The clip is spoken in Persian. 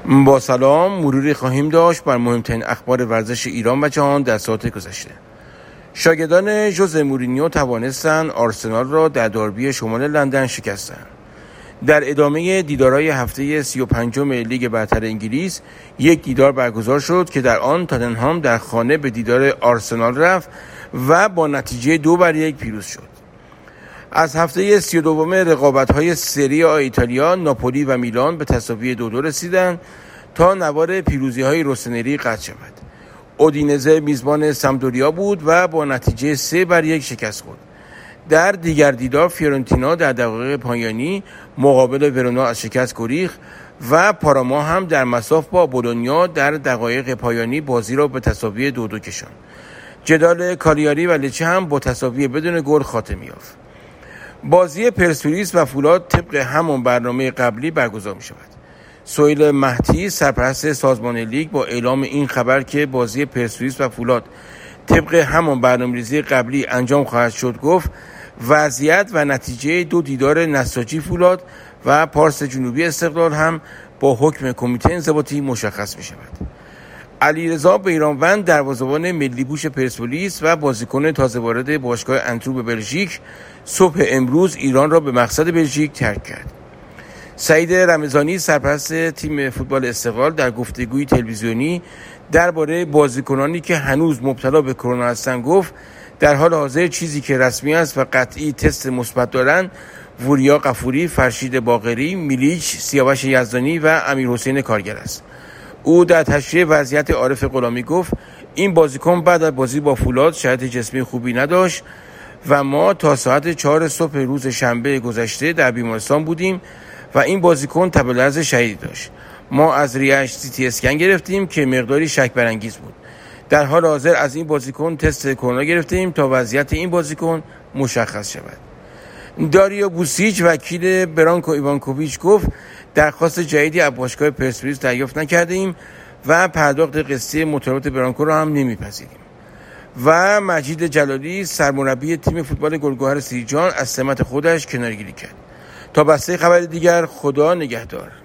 با سلام، مروری خواهیم داشت بر مهمترین اخبار ورزش ایران و جهان در ساعت گذشته. شاگردان ژوزه مورینیو توانستند آرسنال را در داربی شمال لندن شکستند. در ادامه دیدارهای هفته 35 لیگ برتر انگلیس یک دیدار برگزار شد که در آن تاتنهام در خانه به دیدار آرسنال رفت و با نتیجه 2-1 پیروز شد. از هفته 32 رقابت‌های سری آ ایتالیا، ناپولی و میلان به تساوی 2-2 رسیدند تا نوار پیروزی‌های روسنری قطع شود. اودینزه میزبان سمدوریا بود و با نتیجه 3-1 شکست خورد. در دیگر دیدار فیورنتینا در دقایق پایانی مقابل ورونا از شکست گریخت و پاراما هم در مساف با بولونیا در دقایق پایانی بازی را به تساوی 2-2 کشاند. جدال کالیاری و لچه هم با تساوی بدون گل خاتمه یافت. بازی پرسپولیس و فولاد طبق همان برنامه قبلی برگزار می شود. سهیل مهدی سرپرست سازمان لیگ با اعلام این خبر که بازی پرسپولیس و فولاد طبق همان برنامه‌ریزی قبلی انجام خواهد شد گفت وضعیت و نتیجه 2 دیدار نساجی فولاد و پارس جنوبی استقلال هم با حکم کمیته انضباطی مشخص می شود. علیرضا بیرانوند دروازه‌بان ملی پوش پرسپولیس و بازیکن تازه وارد باشگاه انتورپ بلژیک صبح امروز ایران را به مقصد بلژیک ترک کرد. سعید رمضانی سرپرست تیم فوتبال استقلال در گفتگوی تلویزیونی درباره بازیکنانی که هنوز مبتلا به کرونا هستند گفت در حال حاضر چیزی که رسمی است و قطعی تست مثبت دارند وریا غفوری، فرشید باقری، میلیچ، سیاوش یزدانی و امیرحسین کارگر است. او در تشریح وضعیت عارف غلامی گفت این بازیکن بعد از بازی با فولاد شرایط جسمی خوبی نداشت و ما تا ساعت 4 صبح روز شنبه گذشته در بیمارستان بودیم و این بازیکن تب لرز شدیدی داشت. ما از ریه‌اش CT اسکن گرفتیم که مقداری شک برانگیز بود. در حال حاضر از این بازیکن تست کرونا گرفتیم تا وضعیت این بازیکن مشخص شود. داریو بوسیچ وکیل برانکو ایوانکوویچ گفت درخواست جدیدی از باشگاه پرسپولیس دریافت نکردیم و پرداخت قسطی مطالبات برانکو را هم نمیپذیریم. و مجید جلالی سرمربی تیم فوتبال گلگهر سیرجان از سمت خودش کناره‌گیری کرد. تا بسته خبر دیگر خدا نگهدار.